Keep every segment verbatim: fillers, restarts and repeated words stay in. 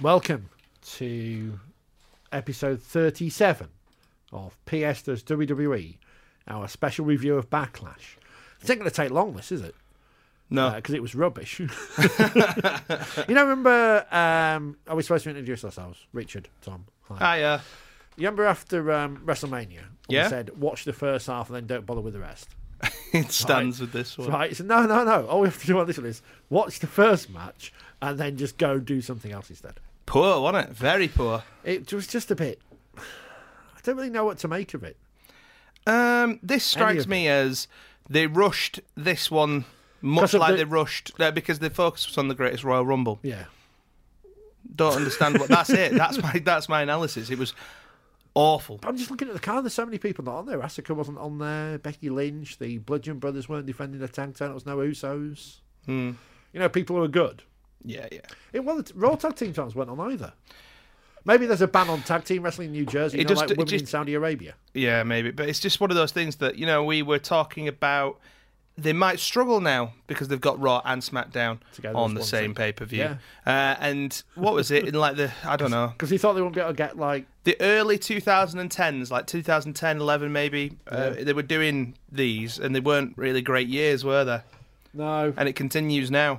Welcome to episode thirty-seven of P S Does W W E, our special review of Backlash. It's not going to take long, this, is it? No. Because uh, it was rubbish. You know, remember, um, are we supposed to introduce ourselves? Richard, Tom. Hi. Ah, yeah. You remember after um, WrestleMania, yeah? we said, watch the first half and then don't bother with the rest? It stands right. with this one. Right. So, no, no, no. All we have to do on this one is watch the first match and then just go do something else instead. Poor, wasn't it? Very poor. It was just a bit... I don't really know what to make of it. Um, this strikes me as they rushed this one much like the... they rushed... Uh, because the focus was on the Greatest Royal Rumble. Yeah. Don't understand what... That's it. That's my That's my analysis. It was awful. I'm just looking at the card. There's so many people not on there. Asuka wasn't on there. Becky Lynch. The Bludgeon Brothers weren't defending the tag title. There was no Usos. Hmm. You know, people who are good. Yeah, yeah. It, well, the Raw Tag Team titles weren't on either. Maybe there's a ban on tag team wrestling in New Jersey, you know, just, like women just, in Saudi Arabia. Yeah, maybe. But it's just one of those things that, you know, we were talking about. They might struggle now because they've got Raw and SmackDown Together on the same pay-per-view. Yeah. Uh, and what was it? In like the, I don't know. Because he thought they wouldn't be able to get like... The early twenty tens, like two thousand ten, eleven maybe, yeah. uh, they were doing these and they weren't really great years, were they? No. And it continues now.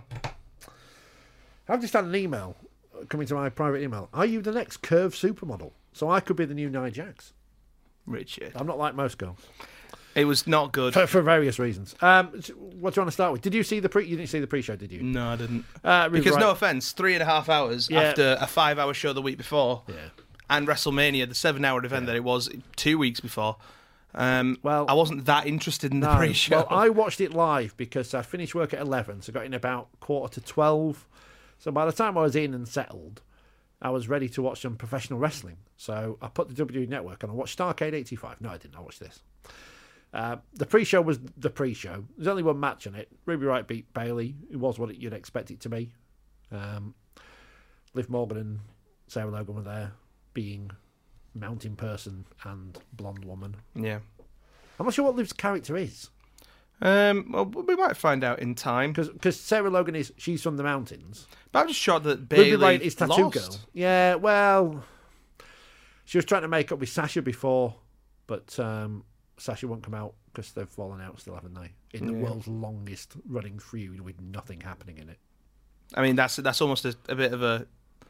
I've just had an email coming to my private email. Are you the next Curve supermodel? So I could be the new Nia Jax. Richard. I'm not like most girls. It was not good. For, for various reasons. Um, what do you want to start with? Did you see the pre... You didn't see the pre-show, did you? No, I didn't. Uh, because, right. no offence, three and a half hours yeah. after a five-hour show the week before. Yeah. And WrestleMania, the seven-hour event yeah. that it was two weeks before. Um, well, I wasn't that interested in the no. pre-show. Well, I watched it live because I finished work at eleven, so I got in about quarter to twelve. So by the time I was in and settled, I was ready to watch some professional wrestling. So I put the W W E Network on and watched Starrcade eighty-five. No, I didn't. I watched this. Uh, the pre-show was the pre-show. There's only one match on it. Ruby Riott beat Bayley. It was what you'd expect it to be. Um, Liv Morgan and Sarah Logan were there, being mountain person and blonde woman. Yeah. I'm not sure what Liv's character is. Um, well, we might find out in time. Because Sarah Logan is, she's from the mountains. But I'm just shocked that Bayley Ruby Riott is Tattoo lost. Girl. Yeah, well, she was trying to make up with Sasha before, but um, Sasha won't come out because they've fallen out still, haven't they? In the yeah. world's longest running feud with nothing happening in it. I mean, that's that's almost a, a bit of a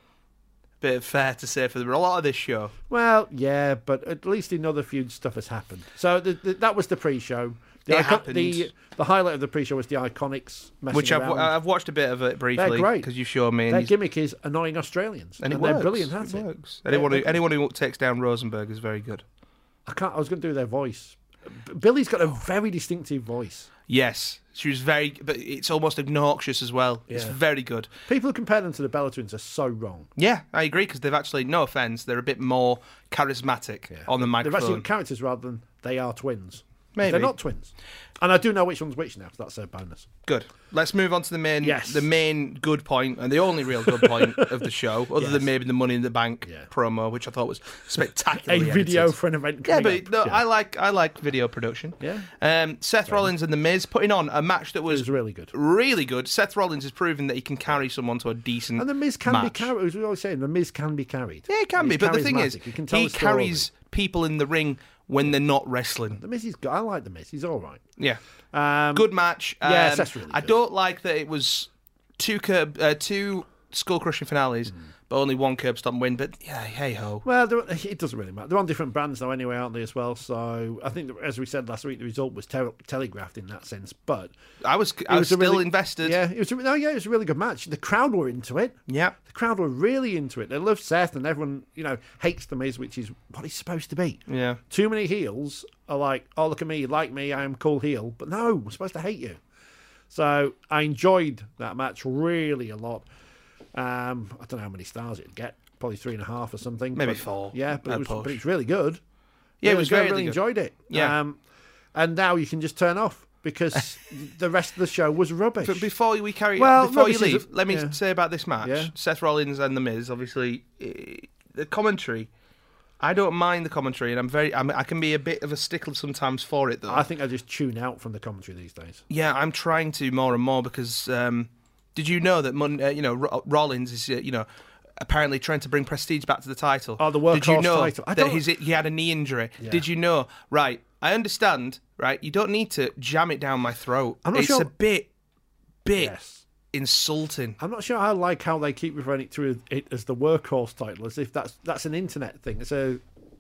bit fair to say for a lot of this show. Well, yeah, but at least in other feud stuff has happened. So the, the, that was the pre-show. The, it icon- happened. the the highlight of the pre-show was the Iconics messing Which I've, around. I've watched a bit of it briefly. They're great. Because you showed me. Their gimmick is annoying Australians. And, and it they're works. brilliant at it. it. Works. Anyone, who, anyone who takes down Rosenberg is very good. I can't. I was going to do their voice. Billy's got a very distinctive voice. Yes. She was very... But it's almost obnoxious as well. Yeah. It's very good. People who compare them to the Bella Twins are so wrong. Yeah, I agree, because they've actually, no offence, they're a bit more charismatic yeah. on the microphone. They've actually got characters rather than they are twins. Maybe. They're not twins. And I do know which one's which now, so that's a bonus. Good. Let's move on to the main yes. the main good point, and the only real good point of the show, other yes. than maybe the Money in the Bank yeah. promo, which I thought was spectacular. A video edited. For an event Yeah, but up. no, yeah. I like I like video production. Yeah. Um, Seth yeah. Rollins and The Miz putting on a match that was, was really good. Really good. Seth Rollins has proven that he can carry someone to a decent And The Miz can match. be carried. As we always say, The Miz can be carried. Yeah, it can He's be. But the thing is, he, can tell he carries people in the ring when they're not wrestling. The Miz is good. I like The Miz. He's all right. Yeah. Um, good match. Yeah, um, that's really good. I don't like that it was two curb, uh, two skull-crushing finales, mm. but only one curb stomp win. But yeah, hey-ho. Well, it doesn't really matter. They're on different brands now anyway, aren't they, as well? So I think, that, as we said last week, the result was te- telegraphed in that sense. But I was I was, was still really, invested. Yeah, it was, no, yeah, it was a really good match. The crowd were into it. Yeah. The crowd were really into it. They love Seth, and everyone, you know, hates The Miz, which is what he's supposed to be. Yeah. Too many heels are like, oh, look at me, you like me, I am cool heel. But no, we're supposed to hate you. So I enjoyed that match really a lot. Um, I don't know how many stars it'd get. Probably three and a half or something. Maybe but, four. Yeah, but it, was, but it's really good. Yeah, really it was good. really I really good. enjoyed it. Yeah. Um, and now you can just turn off because the rest of the show was rubbish. But before we carry well, before you leave, leave, let me yeah. say about this match. Yeah. Seth Rollins and The Miz, obviously, the commentary... I don't mind the commentary, and I'm very. I'm, I can be a bit of a stickler sometimes for it, though. I think I just tune out from the commentary these days. Yeah, I'm trying to more and more because. Um, did you know that Mon- uh, you know R- Rollins is uh, you know apparently trying to bring prestige back to the title. Oh, the workhorse Did you know title. I that don't... his, he had a knee injury? Yeah. Did you know? Right, I understand, right? You don't need to jam it down my throat. I'm not it's sure... a bit, bit yes. insulting. I'm not sure I like how they keep referring it to it as the workhorse title, as if that's that's an internet thing. It's a,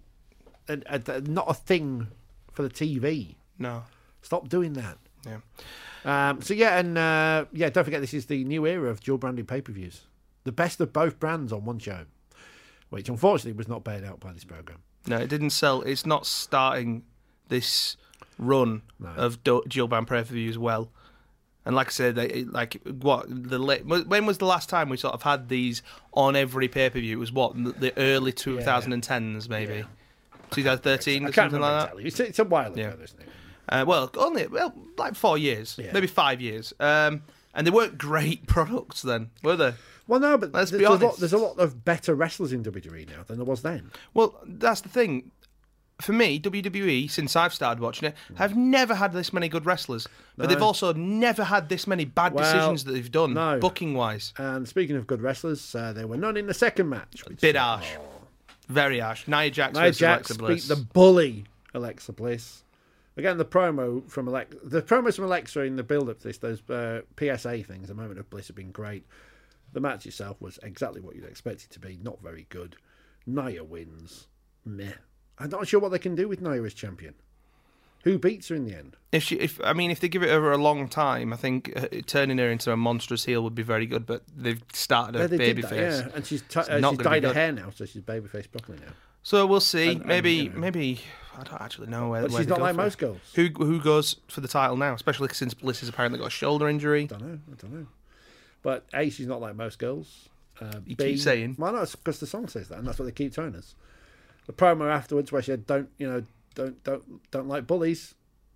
a, a, a not a thing for the T V. No. Stop doing that. Yeah. Um, so yeah, and uh, yeah, don't forget this is the new era of dual branded pay-per-views. The best of both brands on one show, which unfortunately was not bailed out by this program. No, it didn't sell. It's not starting this run no. of dual brand pay-per-views well. And like I said, they, like what the late, when was the last time we sort of had these on every pay-per-view? It was what the early twenty tens, maybe yeah. twenty thirteen or something like that. It's, it's a while ago, yeah. isn't it? Uh, well, only well, like four years, yeah. maybe five years, um, and they weren't great products then, were they? Well, no, but let's there's, be honest. A lot, there's a lot of better wrestlers in W W E now than there was then. Well, that's the thing. For me, W W E, since I've started watching it, have never had this many good wrestlers, but no. they've also never had this many bad well, decisions that they've done, no. booking-wise. And speaking of good wrestlers, uh, there were none in the second match. Which, Bit harsh. Oh. Very harsh. Nia Jax Nia versus Jax Alexa Bliss. beat the bully Alexa Bliss. Again, the promo from Alexa, the promos from Alexa in the build-up to this, those uh, P S A things, the moment of bliss, have been great. The match itself was exactly what you'd expect it to be. Not very good. Nia wins. Meh. I'm not sure what they can do with Nia as champion. Who beats her in the end? If she, if I mean, if they give it over a long time, I think uh, turning her into a monstrous heel would be very good. But they've started a yeah, babyface, yeah, and she's t- uh, she's dyed her hair now, so she's babyface properly now. So we'll see. And, maybe, and, you know. maybe I don't actually know where. But where she's not like most girls. Who who goes for the title now? Especially since Bliss has apparently got a shoulder injury. I don't know. I don't know. But A, she's not like most girls. Uh, you B, keep saying. Well, no, it's because the song says that, and that's what they keep telling us. The promo afterwards, where she said, "Don't you know? Don't don't don't like bullies.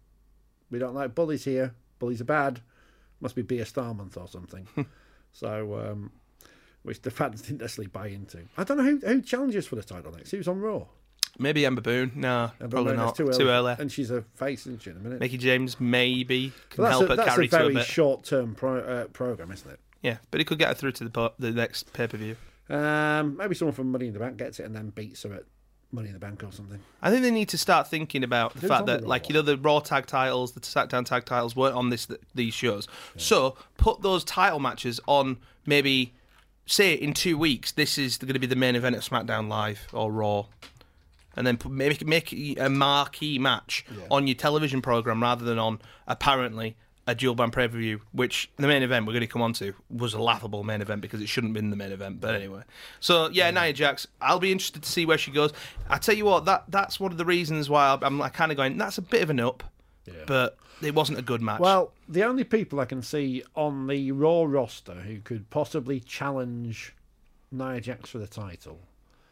We don't like bullies here. Bullies are bad. Must be Be a Star Month or something." so, um, which the fans didn't necessarily buy into. I don't know who who challenges for the title next. Who's on Raw? Maybe Ember Boone. No, Ember probably Boone, not. Too early. too early. And she's a face, isn't she? In a minute. Mickey James maybe can well, help a, her that's carry a very to a bit. short-term pro, uh, program, isn't it? Yeah, but he could get her through to the po- the next pay per view. Um, maybe someone from Money in the Bank gets it and then beats her at Money in the Bank or something. I think they need to start thinking about the Who's fact that, the like, you know, the Raw tag titles, the SmackDown tag titles weren't on this these shows. Yeah. So put those title matches on. Maybe say in two weeks, this is going to be the main event of SmackDown Live or Raw. And then put, maybe make a marquee match yeah. on your television program rather than on, apparently, a dual brand pay-per-view, which the main event we're going to come on to was a laughable main event because it shouldn't have been the main event. But anyway. So, yeah, yeah. Nia Jax, I'll be interested to see where she goes. I tell you what, that that's one of the reasons why I'm like, kind of going, that's a bit of an up, yeah. but it wasn't a good match. Well, the only people I can see on the Raw roster who could possibly challenge Nia Jax for the title,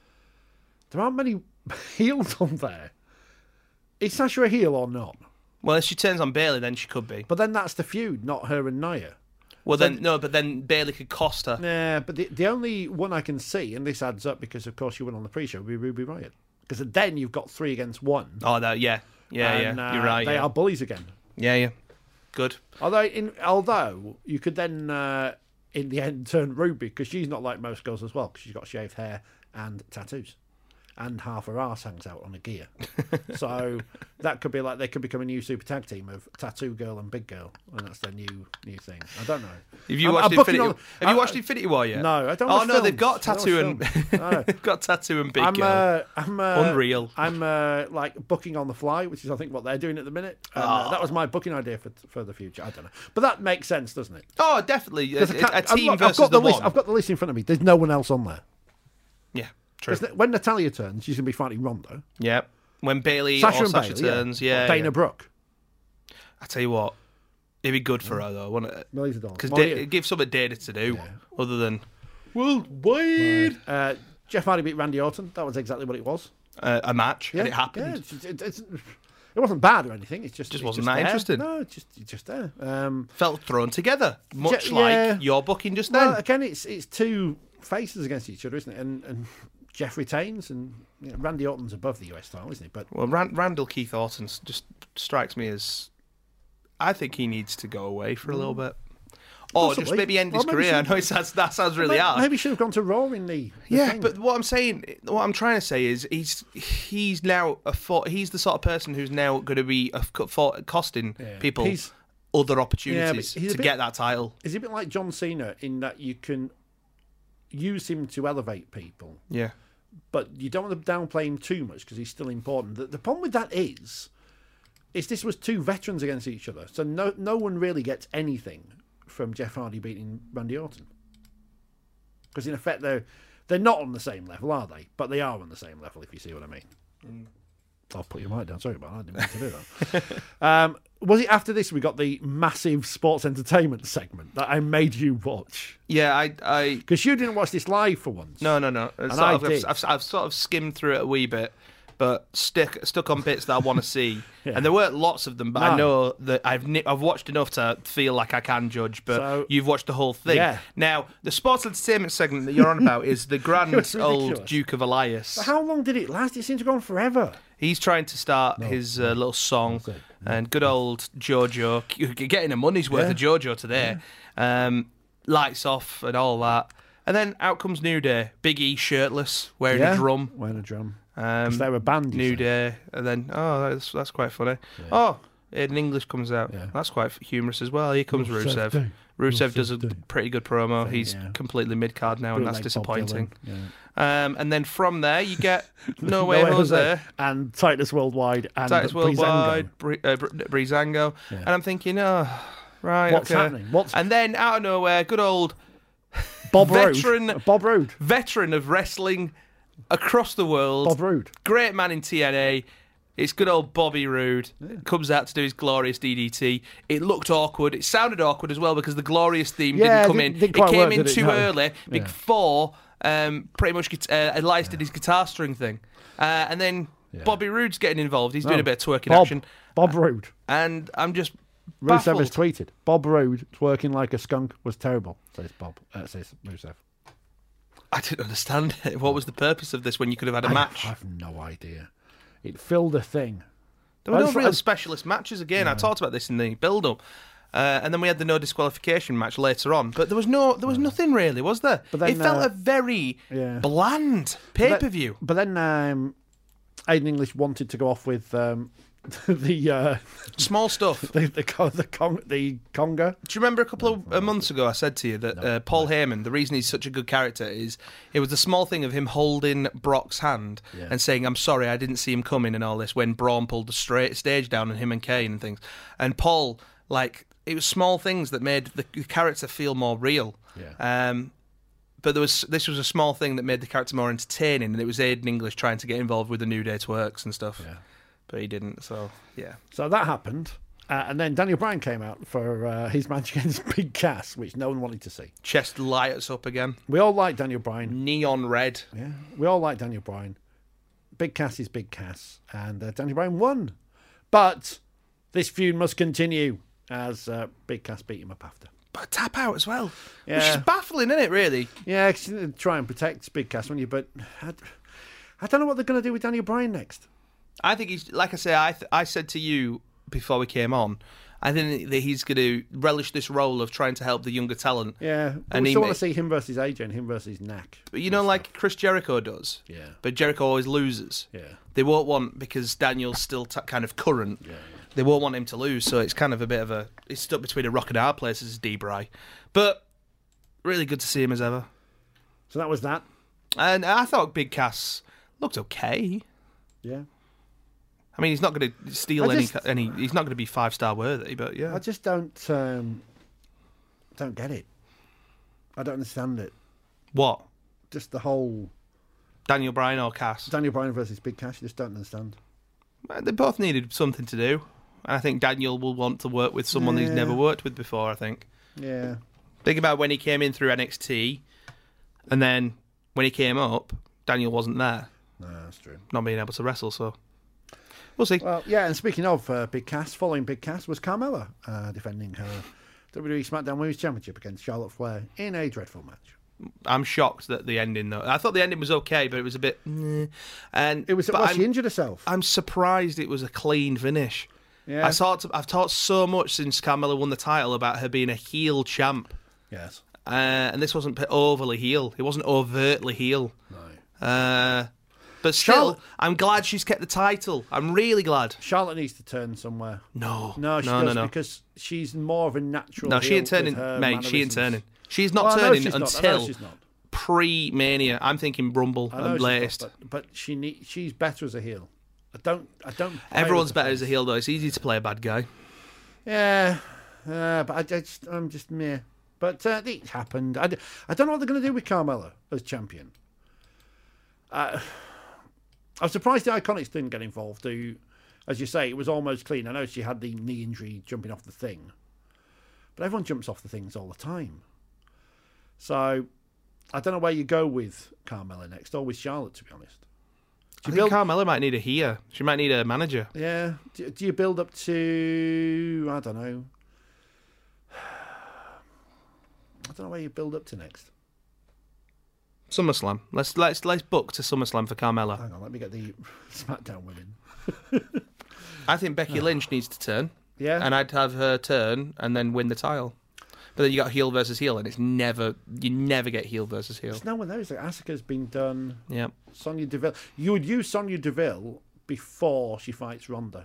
there aren't many heels on there. Is Sasha a heel or not? Well, if she turns on Bayley, then she could be. But then that's the feud, not her and Nia. Well, so, then no, but then Bayley could cost her. Yeah, but the the only one I can see, and this adds up because of course you went on the pre-show, would be Ruby Riott. Because then you've got three against one. Oh, no, yeah, yeah, and, yeah. You're uh, right. They yeah. are bullies again. Yeah, yeah. Good. Although, in although you could then uh, in the end turn Ruby because she's not like most girls as well because she's got shaved hair and tattoos. And half her arse hangs out on a gear. So that could be like they could become a new super tag team of Tattoo Girl and Big Girl, and that's their new new thing. I don't know. Have you I'm, watched I'm Infinity? On, have I, you watched Infinity War yet? No, I don't. Oh watch no, films. they've got Tattoo and they've got Tattoo and Big I'm, Girl. Uh, I'm uh, Unreal. I'm uh, like booking on the fly, which is I think what they're doing at the minute. And, oh. uh, that was my booking idea for for the future. I don't know, but that makes sense, doesn't it? Oh, definitely. A, a team I've, versus I've got the, the list. one. I've got the list in front of me. There's no one else on there. Yeah. True. When Natalya turns, she's going to be fighting Ronda. Yeah. When Bayley Sasha or and Sasha Bayley, turns, yeah. yeah. Dana yeah. Brooke. I tell you what, it'd be good for her though, wouldn't it? Millions of dollars. Because da- give something Dana to do, yeah. other than worldwide. Uh, Jeff Hardy beat Randy Orton. That was exactly what it was. Uh, a match, yeah. and it happened. Yeah, it, it, it wasn't bad or anything. It's just just it's wasn't just that there. interesting. No, it's just it's just there. Um, Felt thrown together, much Je- like yeah. your booking just well, then. Again, it's it's two faces against each other, isn't it? And and Jeff retains, and you know, Randy Orton's above the U S title, isn't he? But well, Rand- Randall Keith Orton just strikes me as, I think he needs to go away for a little bit. Or Possibly. just maybe end his well, career. I know it sounds, that sounds really maybe, hard. Maybe he should have gone to Raw in the, the yeah. thing. But what I'm saying, what I'm trying to say is, he's he's now a he's the sort of person who's now going to be a, for, costing yeah. people he's, other opportunities yeah, to bit, get that title. He's a bit like John Cena in that you can use him to elevate people. Yeah. But you don't want to downplay him too much because he's still important. The, the problem with that is, is this was two veterans against each other, so no no one really gets anything from Jeff Hardy beating Randy Orton. Because in effect, they're, they're not on the same level, are they? But they are on the same level, if you see what I mean. Mm. I'll put your mic down. Sorry about that. I didn't mean to do that. um, was it after this we got the massive sports entertainment segment that I made you watch? Yeah, I... Because you didn't watch this live for once. No, no, no. And I of, did. I've, I've, I've sort of skimmed through it a wee bit, but stick, stuck on bits that I want to see. Yeah. And there weren't lots of them, but no. I know that I've I've watched enough to feel like I can judge, but so, you've watched the whole thing. Yeah. Now, the sports entertainment segment that you're on about is the grand old Duke of Elias. But how long did it last? It seemed to go on forever. He's trying to start no, his uh, little song, no. and good old Jojo, getting a money's worth yeah. of Jojo today, yeah. um, lights off and all that. And then out comes New Day, Big E shirtless, wearing yeah. a drum. Wearing a drum. Um, they were banned. New Day, and then oh, that's that's quite funny. Yeah. Oh, Aiden English comes out. Yeah. That's quite humorous as well. Here comes Rusev. Rusev, Rusev does a pretty good promo. Thing, He's yeah. completely mid card now, Bit and that's like disappointing. Yeah. Um, and then from there you get No Way no Jose, Jose and Titus Worldwide and Titus Worldwide, Breezango, yeah. and I'm thinking, oh, right, what's okay. happening? What's and then out of nowhere, good old Bob veteran, Roode. Bob Roode, veteran of wrestling across the world. Bob Roode. Great man in T N A. It's good old Bobby Roode. Yeah. Comes out to do his glorious D D T. It looked awkward. It sounded awkward as well because the glorious theme yeah, didn't come didn't, in. Didn't it came work, in it? too no. early. Big yeah. Four um, pretty much uh, Elias yeah. did his guitar string thing. Uh, and then yeah. Bobby Roode's getting involved. He's no. doing a bit of twerking Bob, action. Bob Roode. And I'm just Rusev baffled. has tweeted, Bob Roode twerking like a skunk was terrible, says Bob. Uh, says Rusev. I didn't understand it. What was the purpose of this when you could have had a I, match? I have no idea. It filled a thing. There were no real specialist matches again. No. I talked about this in the build-up. Uh, and then we had the no disqualification match later on. But there was no, there was no. nothing really, was there? But then, it felt uh, a very yeah. bland pay-per-view. But then, but then um, Aiden English wanted to go off with um, the... Uh, small stuff. The, the, the, the, con- the conga. Do you remember a couple of uh, months ago I said to you that no, uh, Paul no. Heyman, the reason he's such a good character is it was the small thing of him holding Brock's hand yeah. and saying, I'm sorry, I didn't see him coming and all this, when Braun pulled the straight stage down on him and Kane and things. And Paul, like... It was small things that made the character feel more real. Yeah. Um, but there was this was a small thing that made the character more entertaining, and it was Aiden English trying to get involved with the New Day Twerks and stuff. Yeah. But he didn't, so yeah. So that happened. Uh, and then Daniel Bryan came out for uh, his match against Big Cass, which no one wanted to see. Chest lights up again. We all like Daniel Bryan. Neon red. Yeah, we all like Daniel Bryan. Big Cass is Big Cass. And uh, Daniel Bryan won. But this feud must continue. As uh, Big Cass beat him up after. But tap out as well. Yeah. Which is baffling, isn't it, really? Yeah, try and protect Big Cass, wouldn't you? But I, I don't know what they're going to do with Daniel Bryan next. I think he's, like I say, I th- I said to you before we came on, I think that he's going to relish this role of trying to help the younger talent. Yeah, but and we still want to see him versus A J and him versus Knack. But you know, like stuff. Chris Jericho does. Yeah. But Jericho always loses. Yeah. They won't want, because Daniel's still t- kind of current. Yeah. They won't want him to lose, so it's kind of a bit of a... It's stuck between a rock and a hard place as D-Bry. But really good to see him as ever. So that was that. And I thought Big Cass looked okay. Yeah. I mean, he's not going to steal just, any, any... He's not going to be five-star worthy, but yeah. I just don't... Um, don't get it. I don't understand it. What? Just the whole... Daniel Bryan or Cass? Daniel Bryan versus Big Cass, you just don't understand. They both needed something to do. I think Daniel will want to work with someone yeah. he's never worked with before, I think. Yeah. Think about when he came in through N X T, and then when he came up, Daniel wasn't there. No, that's true. Not being able to wrestle, so we'll see. Well, yeah, and speaking of uh, Big Cass, following Big Cass was Carmella uh, defending her W W E SmackDown Women's Championship against Charlotte Flair in a dreadful match. I'm shocked at the ending, though. I thought the ending was okay, but it was a bit... Meh. And it was. Well, she injured herself. I'm surprised it was a clean finish. Yeah. I thought, I've talked so much since Carmella won the title about her being a heel champ. Yes. Uh, and this wasn't overly heel. It wasn't overtly heel. No. Uh, but still, Charlotte, I'm glad she's kept the title. I'm really glad. Charlotte needs to turn somewhere. No. No, she no, does no, no. because she's more of a natural No, she ain't turning, mate. She ain't turning. She's not well, turning she's until not. Not. pre-Mania. I'm thinking Rumble at latest. Not, but, but she need, she's better as a heel. I don't. I don't. Everyone's better as a heel, though. It's easy to play a bad guy. Yeah, uh, but I just, I'm just meh. But uh, it happened. I, I don't know what they're going to do with Carmella as champion. Uh, I was surprised the Iconics didn't get involved. Who, as you say, it was almost clean. I know she had the knee injury jumping off the thing, but everyone jumps off the things all the time. So I don't know where you go with Carmella next, or with Charlotte, to be honest. I think build... Carmella might need a here. She might need a manager. Yeah. Do, do you build up to, I don't know. I don't know where you build up to next. SummerSlam. Let's let's let's book to SummerSlam for Carmella. Hang on, let me get the SmackDown women. I think Becky Lynch needs to turn. Yeah. And I'd have her turn and then win the title. But then you got heel versus heel, and it's never you never get heel versus heel. There's no one there. Like Asuka's been done. Yeah. Sonya Deville. You would use Sonya Deville before she fights Ronda.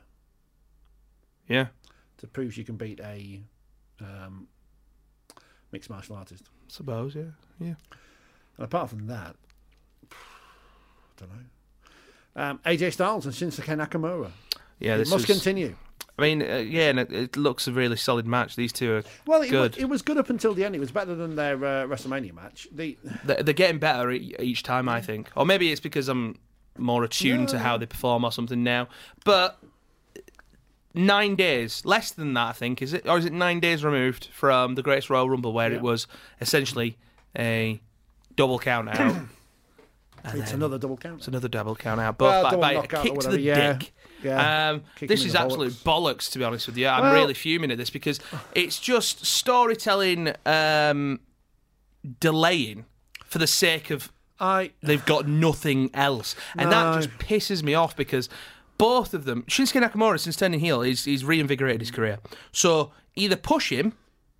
Yeah. To prove she can beat a um, mixed martial artist. Suppose, yeah, yeah. And apart from that, I don't know. Um, A J Styles and Shinsuke Nakamura. Yeah, it this must was... continue. I mean, uh, yeah, and it, it looks a really solid match. These two are well, it good. Was, it was good up until the end. It was better than their uh, WrestleMania match. The... They're, they're getting better each time, I think. Or maybe it's because I'm more attuned no. to how they perform or something now. But nine days, less than that, I think, is it? Or is it nine days removed from the Greatest Royal Rumble, where yeah. it was essentially a double count out? It's another double count. It's another double count out, but well, by, by a kick to the yeah. dick. Yeah. Um, this is absolute bollocks. bollocks, to be honest with you. I'm well, really fuming at this because it's just storytelling um, delaying for the sake of I. They've got nothing else, and no. that just pisses me off because both of them, Shinsuke Nakamura, since turning heel, he's, he's reinvigorated his career. So either push him,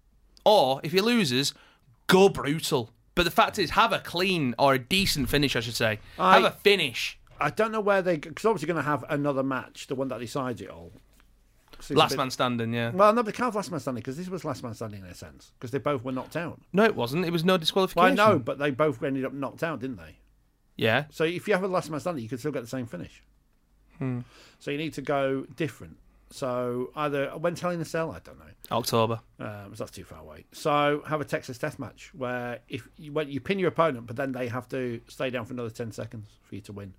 or if he loses, go brutal. But the fact is, have a clean or a decent finish, I should say. I, have a finish. I don't know where they... Because obviously going to have another match, the one that decides it all. Last bit, man standing, yeah. Well, no, they can't have last man standing because this was last man standing in a sense. Because they both were knocked out. No, it wasn't. It was no disqualification. Well, I know, but they both ended up knocked out, didn't they? Yeah. So if you have a last man standing, you can still get the same finish. Hmm. So you need to go different. So either when's Hell in a Cell? I don't know. October. Um, so that's too far away. So have a Texas Death Match where if you, when you pin your opponent, but then they have to stay down for another ten seconds for you to win.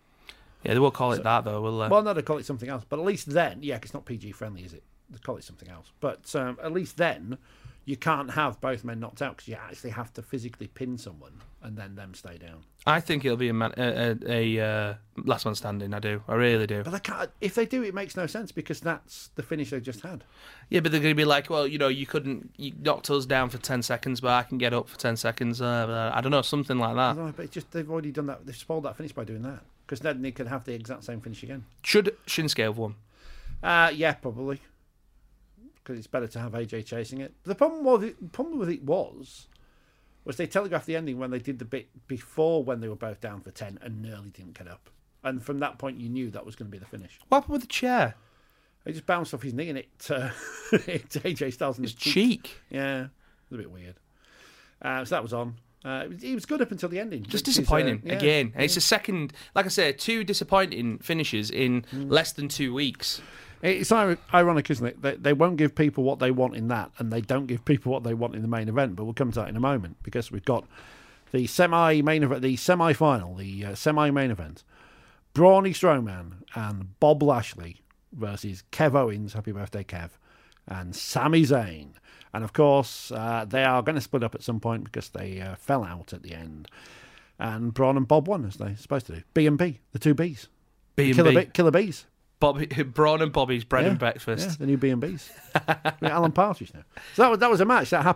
Yeah, they won't call it so, that though, will they? Well, no, they call it something else. But at least then, yeah, 'cause it's not P G friendly, is it? They call it something else. But um, at least then, you can't have both men knocked out because you actually have to physically pin someone and then them stay down. I think it'll be a, man, a, a, a uh, last man standing. I do. I really do. But they can't, if they do, it makes no sense because that's the finish they just had. Yeah, but they're going to be like, well, you know, you couldn't, you knocked us down for ten seconds, but I can get up for ten seconds. Uh, I don't know, something like that. No, but it's just they've already done that. They've spoiled that finish by doing that because then they could have the exact same finish again. Should Shinsuke have won? Uh, yeah, probably. Because it's better to have A J chasing it. But the problem was, the problem with it was, was they telegraphed the ending when they did the bit before when they were both down for ten and nearly didn't get up. And from that point, you knew that was going to be the finish. What happened with the chair? He just bounced off his knee and it uh, hit A J Styles in his cheek. cheek. Yeah, it was a bit weird. Uh, so that was on. Uh, it, was, it was good up until the ending. Just disappointing uh, yeah, again. And yeah. It's a second, like I said, two disappointing finishes in mm. less than two weeks. It's ironic, isn't it? They, they won't give people what they want in that, and they don't give people what they want in the main event. But we'll come to that in a moment because we've got the semi-main event, the semi-final, the uh, semi-main event. Brawny Strowman and Bob Lashley versus Kev Owens, happy birthday Kev, and Sami Zayn. And of course, uh, they are going to split up at some point because they uh, fell out at the end. And Braun and Bob won, as they're supposed to do. B and B, the two Bs. B and Killer, B. Killer Bees. Bobby, Braun and Bobby's bread yeah, and breakfast. Yeah, the new B and Bs. Alan Partridge now. So that was, that was a match that happened.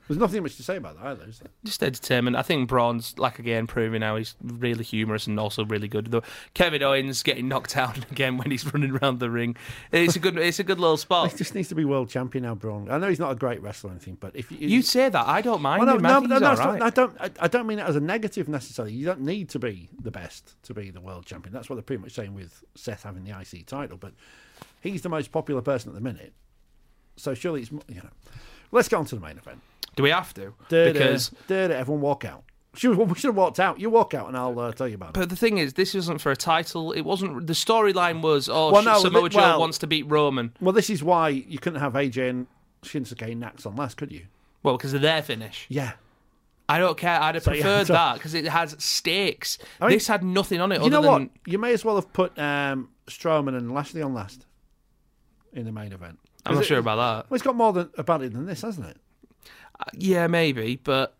There's nothing much to say about that either, is there? Just entertainment. I think Braun's, like, again, proving how he's really humorous and also really good. Though Kevin Owens getting knocked out again when he's running around the ring. It's a good it's a good little spot. He just needs to be world champion now, Braun. I know he's not a great wrestler or anything, but if you... You say that, I don't mind well, no, him. no, I think no, he's no, all not, right. I don't, I, I don't mean it as a negative necessarily. You don't need to be the best to be the world champion. That's what they're pretty much saying with Seth having the I C title, but he's the most popular person at the minute. So surely it's, you know... Let's get on to the main event. Do we have to? Da-da, because da-da, everyone walk out. Should, we should have walked out. You walk out and I'll uh, tell you about it. But the thing is, this isn't for a title. It wasn't. The storyline was, oh, well, no, Samoa Joe well, wants to beat Roman. Well, this is why you couldn't have A J and Shinsuke and Nax on last, could you? Well, because of their finish. Yeah. I don't care. I'd have So, preferred yeah, so- that because it has stakes. I mean, this had nothing on it You other know than. what? You may as well have put um, Strowman and Lashley on last in the main event. I'm not it, sure about that. Well, it's got more than, about it than this, hasn't it? Uh, yeah, maybe, but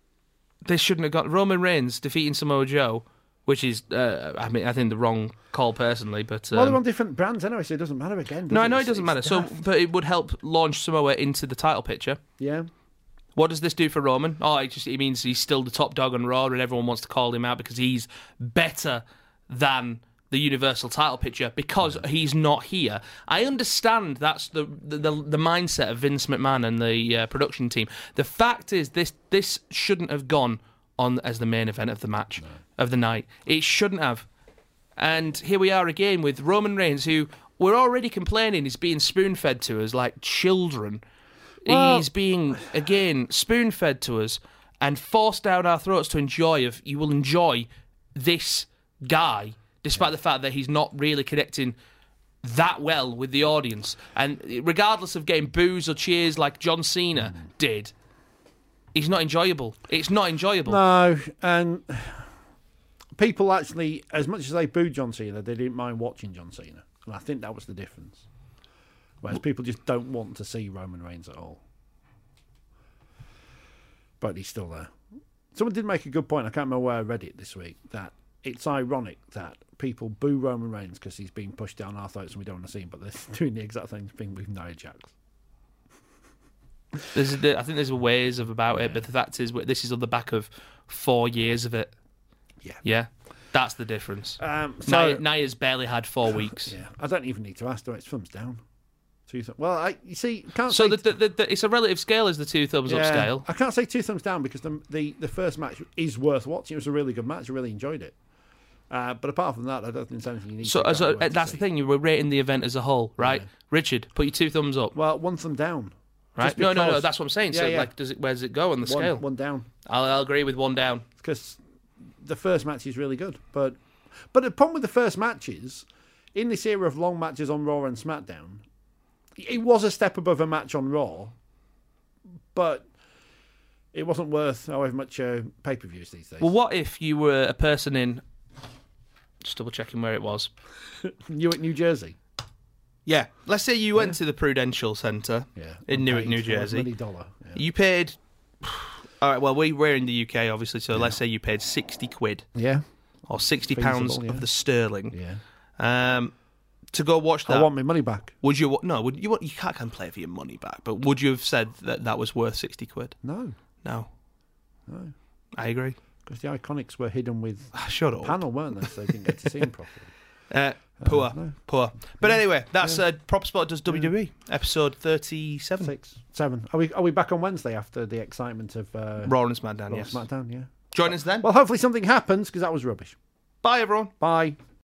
they shouldn't have got Roman Reigns defeating Samoa Joe, which is, uh, I mean, I think the wrong call personally. But um, well, they're on different brands anyway, so it doesn't matter again. Does no, it? I know it It's- doesn't it's matter. So, daft. but it would help launch Samoa into the title picture. Yeah. What does this do for Roman? Oh, it just it means he's still the top dog on Raw, and everyone wants to call him out because he's better than the Universal title picture because he's not here. I understand that's the the, the, the mindset of Vince McMahon and the uh, production team. The fact is, this this shouldn't have gone on as the main event of the match no. of the night. It shouldn't have. And here we are again with Roman Reigns, who we're already complaining is being spoon-fed to us like children. Well, he's being, again, spoon-fed to us and forced down our throats to enjoy. Of you will enjoy this guy, despite yeah. the fact that he's not really connecting that well with the audience. And regardless of getting boos or cheers like John Cena mm. did, he's not enjoyable. It's not enjoyable. No, and people actually, as much as they booed John Cena, they didn't mind watching John Cena. And I think that was the difference. Whereas people just don't want to see Roman Reigns at all. But he's still there. Someone did make a good point, I can't remember where I read it this week, that it's ironic that people boo Roman Reigns because he's being pushed down our throats and we don't want to see him, but they're doing the exact same thing with Nia Jax. There's a, I think there's ways of about yeah. it, but the fact is, this is on the back of four years of it. Yeah. Yeah? That's the difference. Um, so, Nia, Nia's barely had four weeks. Yeah, I don't even need to ask, though. It's thumbs down. Two th- well, I, you see, can't so say... the, the, the, it's a relative scale is the two thumbs yeah, up scale. I can't say two thumbs down because the, the the first match is worth watching. It was a really good match. I really enjoyed it. Uh, but apart from that, I don't think there's anything you need so, to so to that's see. the thing. You were rating the event as a whole, right? Yeah. Richard, put your two thumbs up. Well, one thumb down. Right? No, no, no. That's what I'm saying. Yeah, so, yeah. like, does it? Where does it go on the one, scale? One down. I'll, I'll agree with one down because the first match is really good. But but the problem with the first match is, in this era of long matches on Raw and SmackDown, it was a step above a match on Raw, but it wasn't worth however much uh, pay-per-views these days. Well, what if you were a person in... Just double-checking where it was. Newark, New Jersey. Yeah. Let's say you went yeah. to the Prudential Centre yeah. in Newark, New Jersey. Dollar. Yeah. You paid... All right, well, we, we're in the U K, obviously, so yeah. let's say you paid sixty quid. Yeah. Or sixty pounds Feasible, yeah. of the sterling. Yeah. Um... To go watch that, I want my money back. Would you? No, would you? You can't complain for your money back. But would you have said that that was worth sixty quid? No, no, no. I agree. Because the Iconics were hidden with Shut up. panel, weren't they? So they didn't get to see them properly. Uh, poor, uh, no. poor. But yeah. anyway, that's yeah. uh, Prop Spot does W W E yeah. episode thirty-seven. Six, seven. Are we? Are we back on Wednesday after the excitement of uh, Raw and SmackDown? Raw yes, SmackDown. Yeah. Join us then. Well, hopefully something happens because that was rubbish. Bye, everyone. Bye.